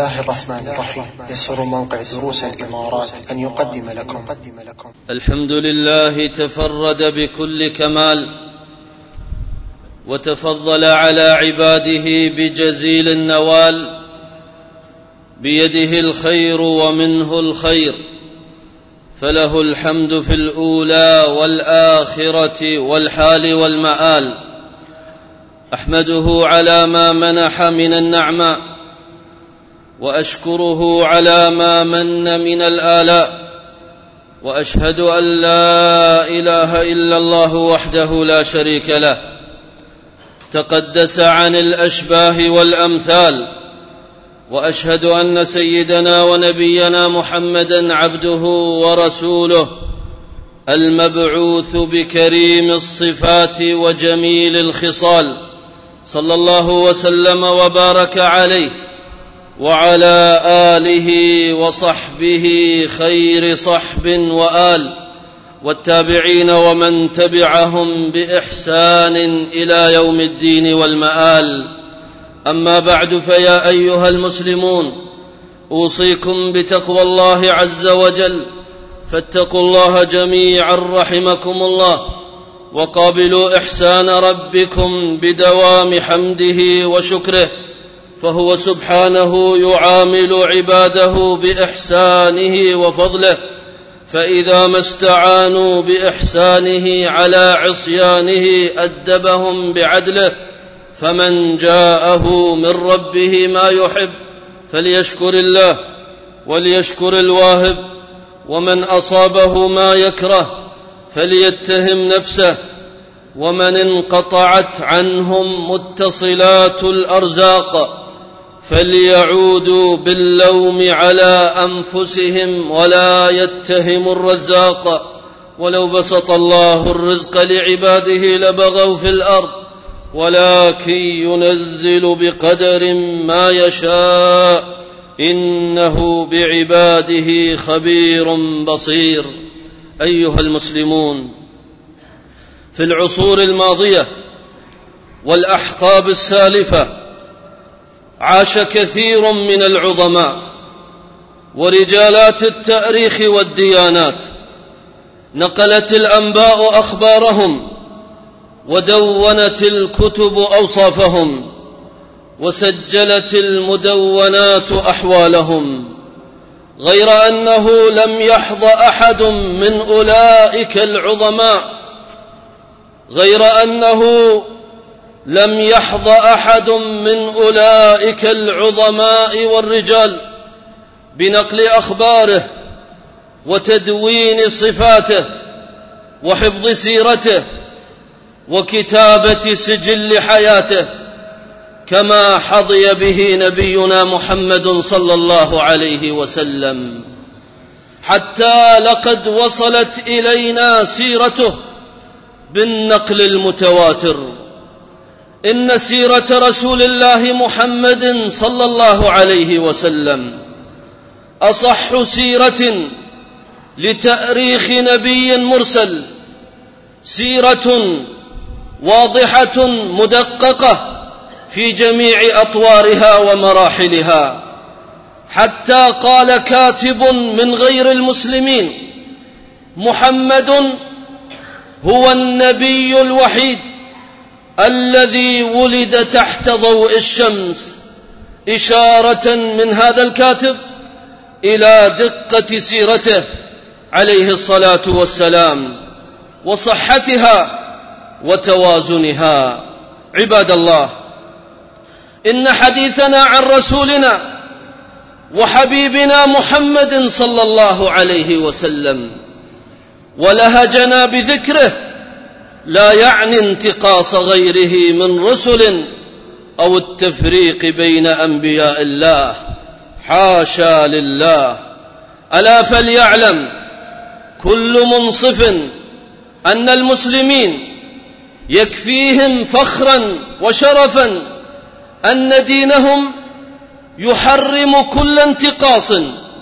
الله الرحمن الرحيم. يسر موقع دروس الإمارات أن يقدم لكم الحمد لله تفرد بكل كمال، وتفضل على عباده بجزيل النوال، بيده الخير ومنه الخير، فله الحمد في الأولى والآخرة والحال والمآل. أحمده على ما منح من النعماء، وأشكره على ما من من الآلاء، وأشهد أن لا إله إلا الله وحده لا شريك له، تقدس عن الأشباه والأمثال. وأشهد أن سيدنا ونبينا محمدًا عبده ورسوله، المبعوث بكريم الصفات وجميل الخصال، صلى الله وسلم وبارك عليه وعلى آله وصحبه خير صحب وآل، والتابعين ومن تبعهم بإحسان إلى يوم الدين والمآل. أما بعد، فيا أيها المسلمون، أوصيكم بتقوى الله عز وجل، فاتقوا الله جميعا رحمكم الله، وقابلوا إحسان ربكم بدوام حمده وشكره، فهو سبحانه يعامل عباده بإحسانه وفضله، فإذا ما استعانوا بإحسانه على عصيانه أدبهم بعدله. فمن جاءه من ربه ما يحب فليشكر الله وليشكر الواهب، ومن أصابه ما يكره فليتهم نفسه، ومن انقطعت عنهم متصلات الأرزاق فليعودوا باللوم على أنفسهم ولا يتهموا الرزاق. ولو بسط الله الرزق لعباده لبغوا في الأرض، ولكن ينزل بقدر ما يشاء، إنه بعباده خبير بصير. أيها المسلمون، في العصور الماضية والأحقاب السالفة عاش كثير من العظماء ورجالات التاريخ والديانات، نقلت الأنباء أخبارهم، ودونت الكتب أوصافهم، وسجلت المدونات أحوالهم، غير أنه لم يحظ أحد من أولئك العظماء والرجال بنقل أخباره وتدوين صفاته وحفظ سيرته وكتابة سجل حياته، كما حظي به نبينا محمد صلى الله عليه وسلم، حتى لقد وصلت إلينا سيرته بالنقل المتواتر. إن سيرة رسول الله محمد صلى الله عليه وسلم أصح سيرة لتأريخ نبي مرسل، سيرة واضحة مدققة في جميع أطوارها ومراحلها، حتى قال كاتب من غير المسلمين: محمد هو النبي الوحيد الذي ولد تحت ضوء الشمس، إشارة من هذا الكاتب إلى دقة سيرته عليه الصلاة والسلام وصحتها وتوازنها. عباد الله، إن حديثنا عن رسولنا وحبيبنا محمد صلى الله عليه وسلم ولهجنا بذكره لا يعني انتقاص غيره من رسل أو التفريق بين أنبياء الله، حاشا لله. ألا فليعلم كل منصف أن المسلمين يكفيهم فخرا وشرفا أن دينهم يحرم كل انتقاص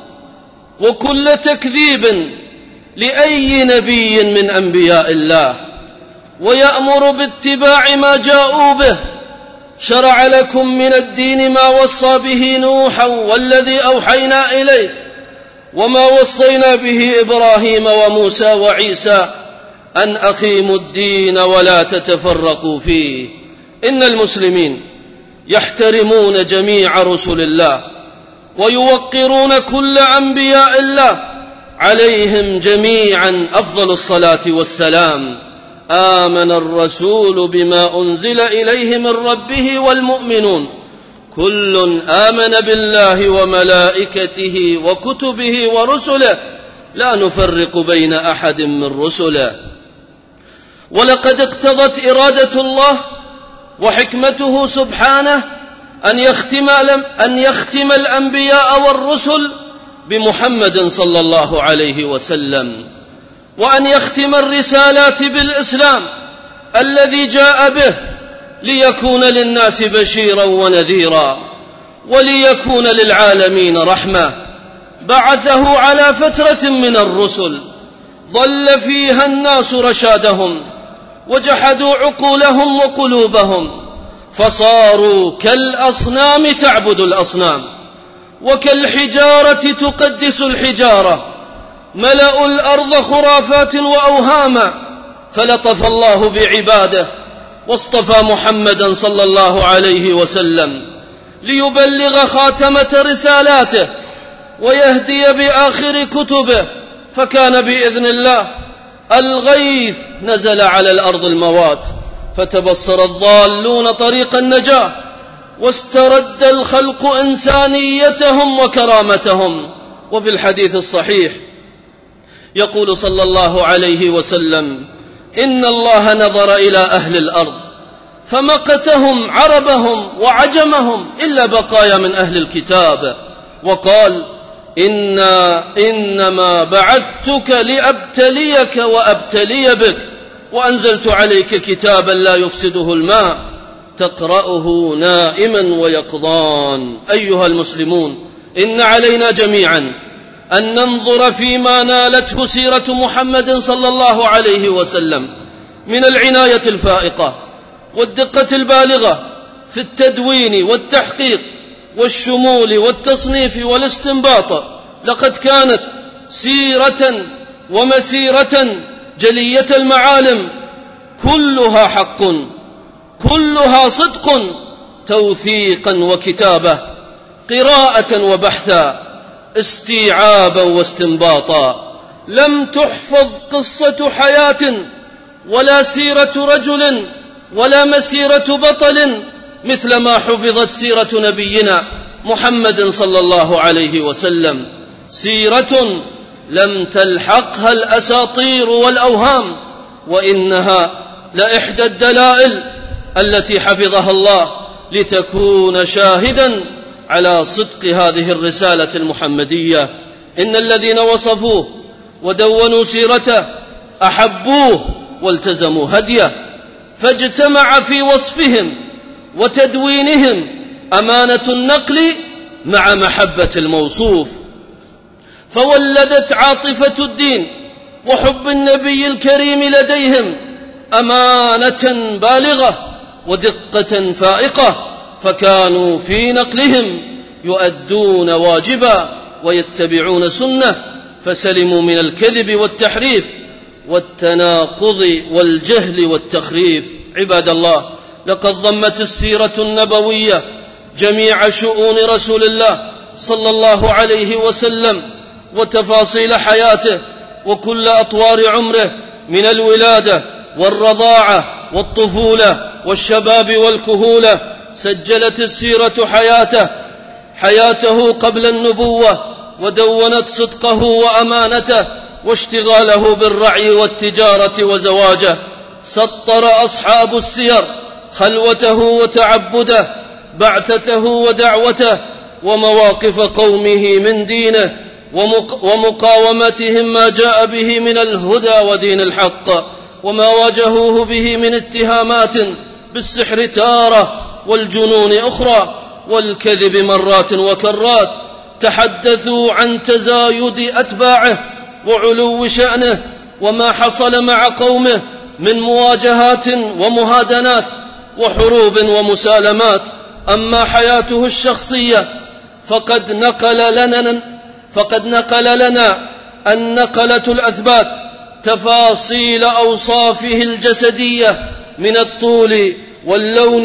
وكل تكذيب لأي نبي من أنبياء الله، ويأمر باتباع ما جاءوا به شرع لكم من الدين ما وصى به نوحا والذي أوحينا إليه وما وصينا به إبراهيم وموسى وعيسى أن أقيموا الدين ولا تتفرقوا فيه. إن المسلمين يحترمون جميع رسل الله ويوقرون كل أنبياء الله عليهم جميعا أفضل الصلاة والسلام. آمن الرسول بما أنزل إليه من ربه والمؤمنون كل آمن بالله وملائكته وكتبه ورسله لا نفرق بين أحد من رسله. ولقد اقتضت إرادة الله وحكمته سبحانه أن يختم الأنبياء والرسل بمحمد صلى الله عليه وسلم، وأن يختم الرسالات بالإسلام الذي جاء به ليكون للناس بشيرا ونذيرا وليكون للعالمين رحمة. بعثه على فترة من الرسل ضل فيها الناس رشادهم وجحدوا عقولهم وقلوبهم فصاروا كالأصنام تعبد الأصنام وكالحجارة تقدس الحجارة، ملأوا الأرض خرافات وأوهاما، فلطف الله بعباده واصطفى محمدا صلى الله عليه وسلم ليبلغ خاتمة رسالاته ويهدي بآخر كتبه، فكان بإذن الله الغيث نزل على الأرض الموات فتبصر الضالون طريق النجاة واسترد الخلق إنسانيتهم وكرامتهم. وفي الحديث الصحيح يقول صلى الله عليه وسلم: إن الله نظر إلى أهل الأرض فمقتهم عربهم وعجمهم إلا بقايا من أهل الكتاب، وقال: إنما بعثتك لأبتليك وأبتلي بك، وأنزلت عليك كتابا لا يفسده الماء تقرأه نائما ويقظان. أيها المسلمون، إن علينا جميعا أن ننظر فيما نالته سيرة محمد صلى الله عليه وسلم من العناية الفائقة والدقة البالغة في التدوين والتحقيق والشمول والتصنيف والاستنباط. لقد كانت سيرة ومسيرة جلية المعالم، كلها حق، كلها صدق، توثيقا وكتابة، قراءة وبحثا، استيعابا واستنباطا. لم تحفظ قصة حياة ولا سيرة رجل ولا مسيرة بطل مثل ما حفظت سيرة نبينا محمد صلى الله عليه وسلم، سيرة لم تلحقها الأساطير والأوهام، وإنها لإحدى الدلائل التي حفظها الله لتكون شاهدا على صدق هذه الرسالة المحمدية. إن الذين وصفوه ودونوا سيرته أحبوه والتزموا هديه، فاجتمع في وصفهم وتدوينهم أمانة النقل مع محبة الموصوف، فولدت عاطفة الدين وحب النبي الكريم لديهم أمانة بالغة ودقة فائقة، فكانوا في نقلهم يؤدون واجبا ويتبعون سنة، فسلموا من الكذب والتحريف والتناقض والجهل والتخريف. عباد الله، لقد ضمت السيرة النبوية جميع شؤون رسول الله صلى الله عليه وسلم وتفاصيل حياته وكل أطوار عمره، من الولادة والرضاعة والطفولة والشباب والكهولة. سجلت السيرة حياته قبل النبوة، ودونت صدقه وأمانته واشتغاله بالرعي والتجارة وزواجه. سطر أصحاب السير خلوته وتعبده، بعثته ودعوته، ومواقف قومه من دينه ومقاومتهم ما جاء به من الهدى ودين الحق، وما واجهوه به من اتهامات بالسحر تارة والجنون أخرى والكذب مرات وكرات. تحدثوا عن تزايد أتباعه وعلو شأنه وما حصل مع قومه من مواجهات ومهادنات وحروب ومسالمات. أما حياته الشخصية فقد نقل لنا النقلة الأثبات تفاصيل أوصافه الجسدية من الطول واللون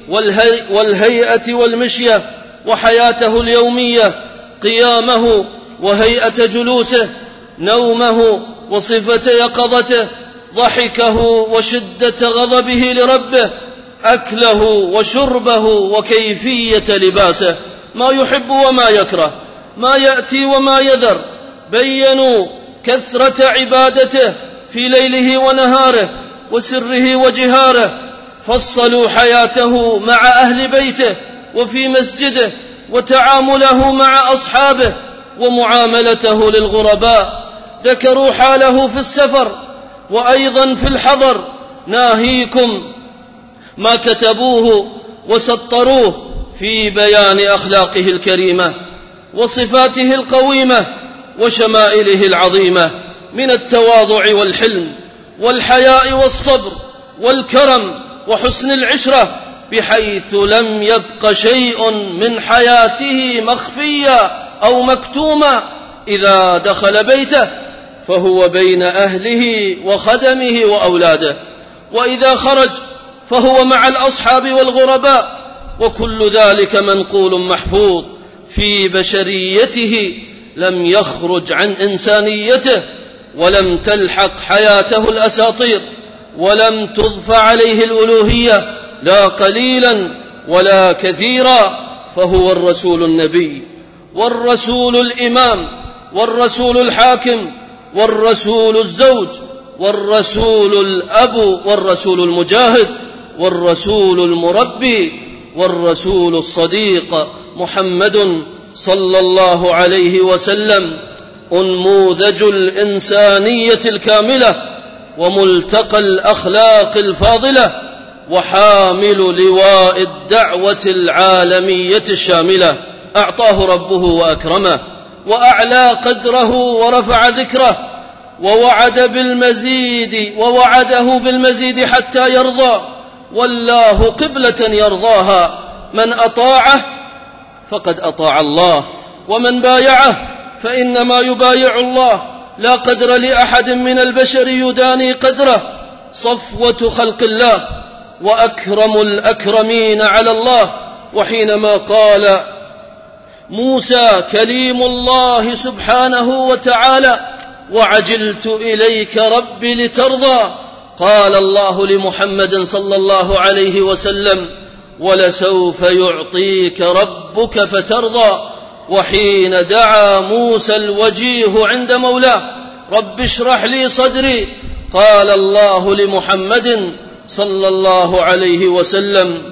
والهيئة والمشية، وحياته اليومية، قيامه وهيئة جلوسه، نومه وصفة يقظته، ضحكه وشدة غضبه لربه، أكله وشربه وكيفية لباسه، ما يحب وما يكره، ما يأتي وما يذر. بيّنوا كثرة عبادته في ليله ونهاره وسره وجهاره. فصلوا حياته مع أهل بيته وفي مسجده، وتعامله مع أصحابه ومعاملته للغرباء. ذكروا حاله في السفر وأيضا في الحضر، ناهيكم ما كتبوه وسطروه في بيان أخلاقه الكريمة وصفاته القويمة وشمائله العظيمة من التواضع والحلم والحياء والصبر والكرم وحسن العشرة، بحيث لم يبق شيء من حياته مخفيا أو مكتوما. إذا دخل بيته فهو بين أهله وخدمه وأولاده، وإذا خرج فهو مع الأصحاب والغرباء، وكل ذلك منقول محفوظ في بشريته، لم يخرج عن إنسانيته، ولم تلحق حياته الأساطير، ولم تضف عليه الألوهية لا قليلا ولا كثيرا. فهو الرسول النبي، والرسول الإمام، والرسول الحاكم، والرسول الزوج، والرسول الأب، والرسول المجاهد، والرسول المربي، والرسول الصديق. محمد صلى الله عليه وسلم أنموذج الإنسانية الكاملة، وملتقى الأخلاق الفاضلة، وحامل لواء الدعوة العالمية الشاملة. أعطاه ربه وأكرمه، وأعلى قدره ورفع ذكره، ووعده بالمزيد حتى يرضى. والله قبلة يرضاها، من أطاعه فقد أطاع الله، ومن بايعه فإنما يبايع الله. لا قدر لأحد من البشر يداني قدره، صفوة خلق الله وأكرم الأكرمين على الله. وحينما قال موسى كليم الله سبحانه وتعالى: وعجلت إليك رب لترضى، قال الله لمحمد صلى الله عليه وسلم: ولسوف يعطيك ربك فترضى. وحين دعا موسى الوجيه عند مولاه: رب اشرح لي صدري، قال الله لمحمد صلى الله عليه وسلم: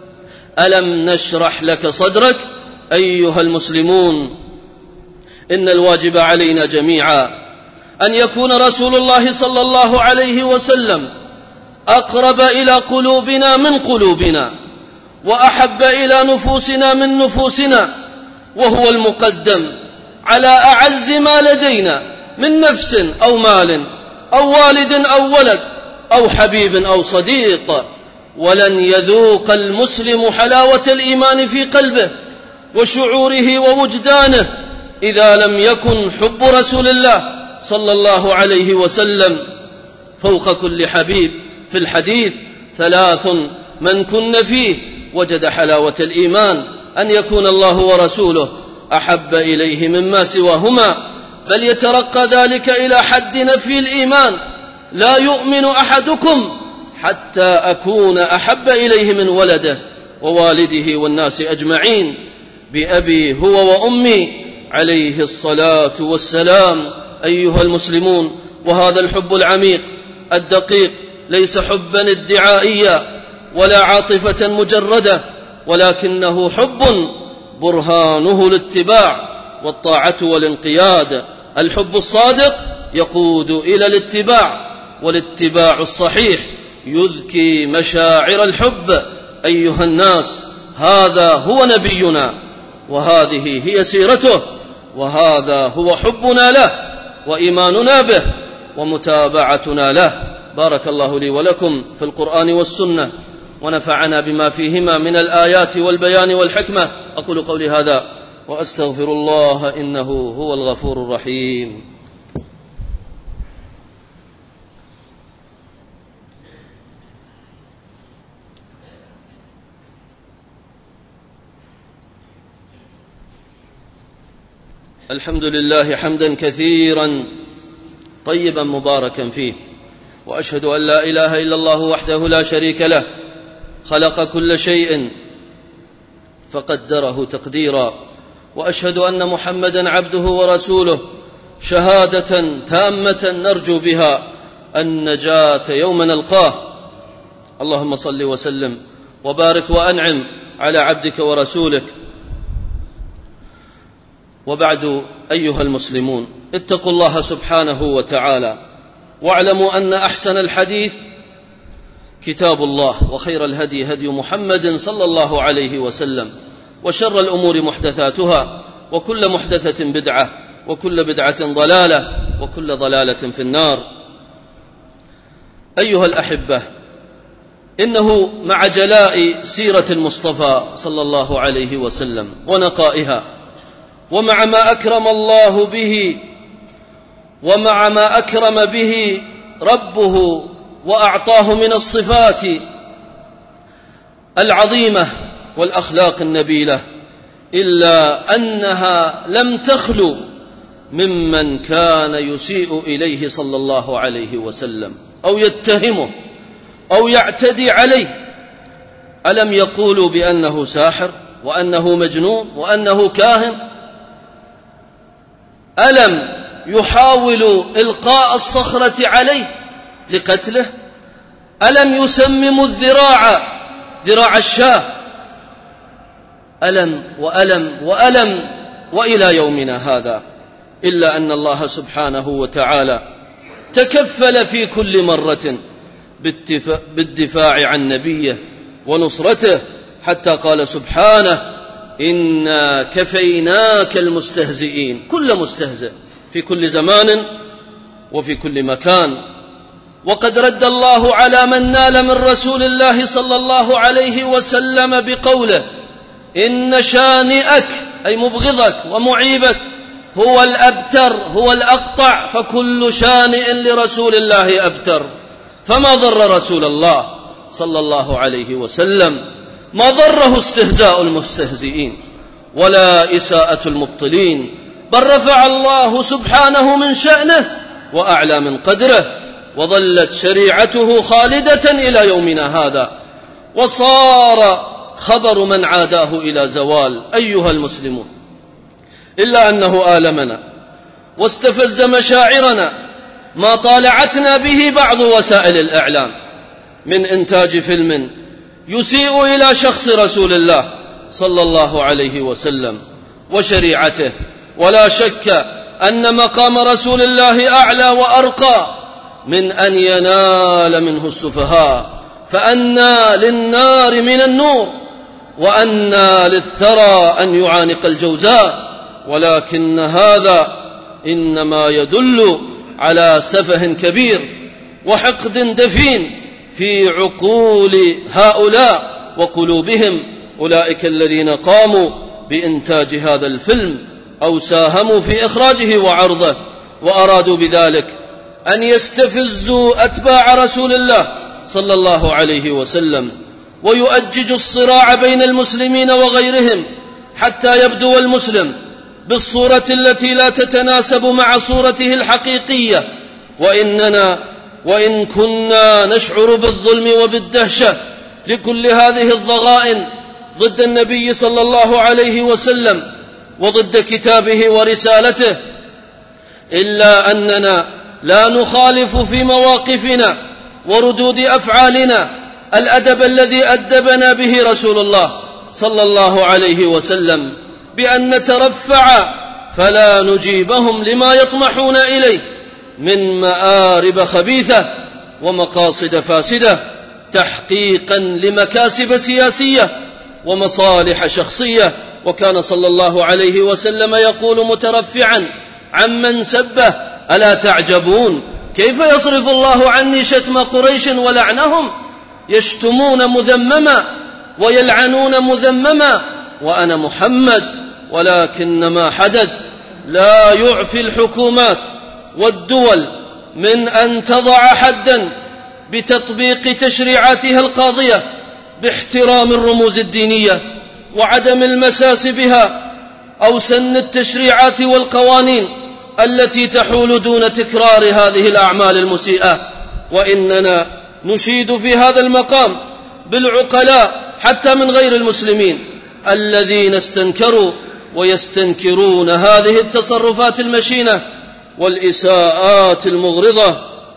ألم نشرح لك صدرك؟ أيها المسلمون، إن الواجب علينا جميعا أن يكون رسول الله صلى الله عليه وسلم أقرب إلى قلوبنا من قلوبنا، وأحب إلى نفوسنا من نفوسنا، وهو المقدم على أعز ما لدينا من نفس أو مال أو والد أو ولد أو حبيب أو صديق. ولن يذوق المسلم حلاوة الإيمان في قلبه وشعوره ووجدانه إذا لم يكن حب رسول الله صلى الله عليه وسلم فوق كل حبيب. في الحديث: 3 من كن فيه وجد حلاوة الإيمان: أن يكون الله ورسوله أحب إليه مما سواهما، بل يترقى ذلك إلى حد نفي الإيمان: لا يؤمن أحدكم حتى أكون أحب إليه من ولده ووالده والناس أجمعين. بأبي هو وأمي عليه الصلاة والسلام. أيها المسلمون، وهذا الحب العميق الدقيق ليس حبا ادعائيا ولا عاطفة مجردة، ولكنه حب برهانه الاتباع والطاعة والانقياد. الحب الصادق يقود إلى الاتباع، والاتباع الصحيح يذكي مشاعر الحب. أيها الناس، هذا هو نبينا، وهذه هي سيرته، وهذا هو حبنا له وإيماننا به ومتابعتنا له. بارك الله لي ولكم في القرآن والسنة، ونفعنا بما فيهما من الآيات والبيان والحكمة. أقول قولي هذا وأستغفر الله إنه هو الغفور الرحيم. الحمد لله حمدا كثيرا طيبا مباركا فيه، وأشهد أن لا إله إلا الله وحده لا شريك له، خلق كل شيء فقدره تقديرا، وأشهد أن محمدا عبده ورسوله شهادة تامة نرجو بها النجاة يوم نلقاه. اللهم صل وسلم وبارك وأنعم على عبدك ورسولك. وبعد، أيها المسلمون، اتقوا الله سبحانه وتعالى، واعلموا أن أحسن الحديث كتاب الله، وخير الهدي هدي محمد صلى الله عليه وسلم، وشر الأمور محدثاتها، وكل محدثة بدعة، وكل بدعة ضلالة، وكل ضلالة في النار. أيها الأحبة، إنه مع جلاء سيرة المصطفى صلى الله عليه وسلم ونقائها، ومع ما أكرم الله به ومع ما أكرم به ربه وأعطاه من الصفات العظيمة والأخلاق النبيلة، إلا أنها لم تخلو ممن كان يسيء إليه صلى الله عليه وسلم أو يتهمه أو يعتدي عليه. ألم يقولوا بأنه ساحر وأنه مجنون وأنه كاهن؟ ألم يحاولوا إلقاء الصخرة عليه لقتله؟ ألم يسمموا الذراع ذراع الشاه؟ ألم وألم وألم وإلى يومنا هذا، إلا أن الله سبحانه وتعالى تكفل في كل مرة بالدفاع عن نبيه ونصرته، حتى قال سبحانه: إنا كفيناك المستهزئين. كل مستهزئ في كل زمان وفي كل مكان. وقد رد الله على من نال من رسول الله صلى الله عليه وسلم بقوله: إن شانئك، أي مبغضك ومعيبك، هو الأبتر، هو الأقطع، فكل شانئ لرسول الله أبتر. فما ضر رسول الله صلى الله عليه وسلم، ما ضره استهزاء المستهزئين ولا إساءة المبطلين، بل رفع الله سبحانه من شأنه وأعلى من قدره، وظلت شريعته خالدة إلى يومنا هذا، وصار خبر من عاداه إلى زوال. أيها المسلمون، إلا أنه آلمنا واستفز مشاعرنا ما طالعتنا به بعض وسائل الإعلام من إنتاج فيلم يسيء إلى شخص رسول الله صلى الله عليه وسلم وشريعته. ولا شك أن مقام رسول الله أعلى وأرقى من أن ينال منه السفهاء، فأنى للنار من النور، وأنى للثرى أن يعانق الجوزاء. ولكن هذا إنما يدل على سفه كبير وحقد دفين في عقول هؤلاء وقلوبهم، أولئك الذين قاموا بإنتاج هذا الفيلم أو ساهموا في إخراجه وعرضه، وأرادوا بذلك أن يستفزوا أتباع رسول الله صلى الله عليه وسلم، ويؤججوا الصراع بين المسلمين وغيرهم، حتى يبدو المسلم بالصورة التي لا تتناسب مع صورته الحقيقية. وإن كنا نشعر بالظلم وبالدهشة لكل هذه الضغائن ضد النبي صلى الله عليه وسلم وضد كتابه ورسالته، إلا أننا لا نخالف في مواقفنا وردود أفعالنا الأدب الذي أدبنا به رسول الله صلى الله عليه وسلم، بأن نترفع فلا نجيبهم لما يطمحون إليه من مآرب خبيثة ومقاصد فاسدة، تحقيقا لمكاسب سياسية ومصالح شخصية. وكان صلى الله عليه وسلم يقول مترفعا عمن سبه: ألا تعجبون كيف يصرف الله عني شتم قريش ولعنهم؟ يشتمون مذمما ويلعنون مذمما، وأنا محمد. ولكن ما حدث لا يعفي الحكومات والدول من أن تضع حدا بتطبيق تشريعاتها القاضية باحترام الرموز الدينية وعدم المساس بها، أو سن التشريعات والقوانين التي تحول دون تكرار هذه الأعمال المسيئة. وإننا نشيد في هذا المقام بالعقلاء حتى من غير المسلمين الذين استنكروا ويستنكرون هذه التصرفات المشينة والإساءات المغرضة.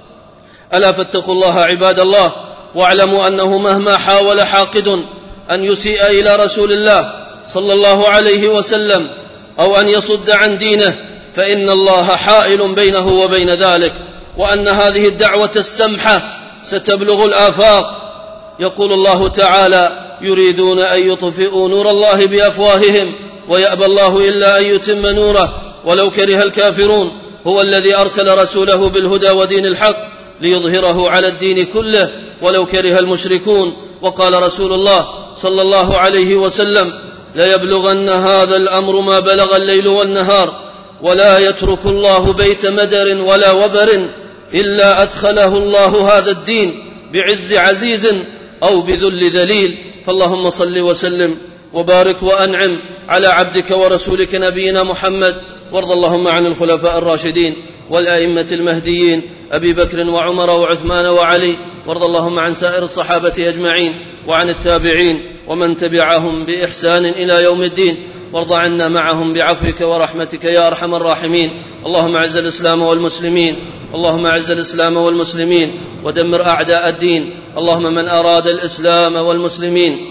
ألا فاتقوا الله عباد الله، واعلموا أنه مهما حاول حاقد أن يسيء إلى رسول الله صلى الله عليه وسلم أو أن يصد عن دينه فإن الله حائل بينه وبين ذلك، وأن هذه الدعوة السمحة ستبلغ الآفاق. يقول الله تعالى: يريدون أن يطفئوا نور الله بأفواههم ويأبى الله إلا أن يتم نوره ولو كره الكافرون. هو الذي أرسل رسوله بالهدى ودين الحق ليظهره على الدين كله ولو كره المشركون. وقال رسول الله صلى الله عليه وسلم: ليبلغن هذا الأمر ما بلغ الليل والنهار، ولا يترك الله بيت مدر ولا وبر إلا أدخله الله هذا الدين بعز عزيز أو بذل ذليل. فاللهم صل وسلم وبارك وأنعم على عبدك ورسولك نبينا محمد، وارض اللهم عن الخلفاء الراشدين والأئمة المهديين أبي بكر وعمر وعثمان وعلي، وارض اللهم عن سائر الصحابة أجمعين وعن التابعين ومن تبعهم بإحسان إلى يوم الدين، وارض عنا معهم بعفوك ورحمتك يا أرحم الراحمين. اللهم أعز الإسلام والمسلمين، اللهم أعز الإسلام والمسلمين ودمر أعداء الدين. اللهم من أراد الإسلام والمسلمين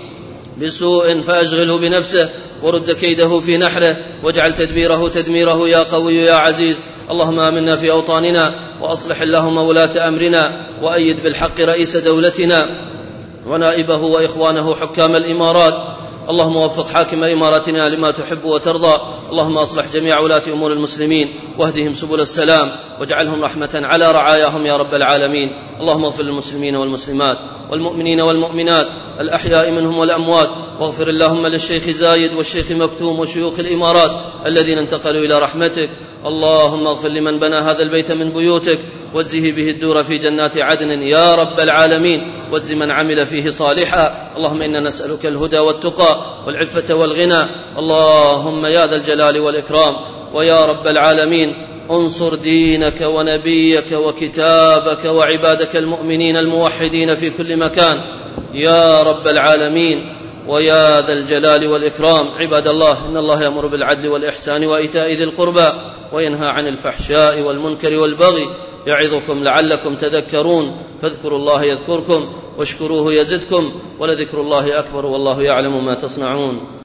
بسوء فأشغله بنفسه ورد كيده في نحره، واجعل تدبيره تدميره يا قوي يا عزيز. اللهم آمنا في أوطاننا، وأصلح اللهم ولاة أمرنا، وأيد بالحق رئيس دولتنا ونائبه وإخوانه حكام الإمارات. اللهم وفق حاكم إماراتنا لما تحب وترضى. اللهم أصلح جميع ولاة أمور المسلمين واهدهم سبل السلام، واجعلهم رحمة على رعاياهم يا رب العالمين. اللهم اغفر للمسلمين والمسلمات والمؤمنين والمؤمنات الأحياء منهم والأموات، واغفر اللهم للشيخ زايد والشيخ مكتوم وشيوخ الإمارات الذين انتقلوا إلى رحمتك. اللهم اغفر لمن بنى هذا البيت من بيوتك، واجزه به الدور في جنات عدن يا رب العالمين، واجز من عمل فيه صالحا. اللهم إنا نسألك الهدى والتقى والعفة والغنى. اللهم يا ذا الجلال والإكرام ويا رب العالمين، انصر دينك ونبيك وكتابك وعبادك المؤمنين الموحدين في كل مكان يا رب العالمين ويا ذا الجلال والإكرام. عباد الله، إن الله يأمر بالعدل والإحسان وإيتاء ذي القربى وينهى عن الفحشاء والمنكر والبغي، يعظكم لعلكم تذكرون. فاذكروا الله يذكركم واشكروه يزدكم، ولذكر الله أكبر والله يعلم ما تصنعون.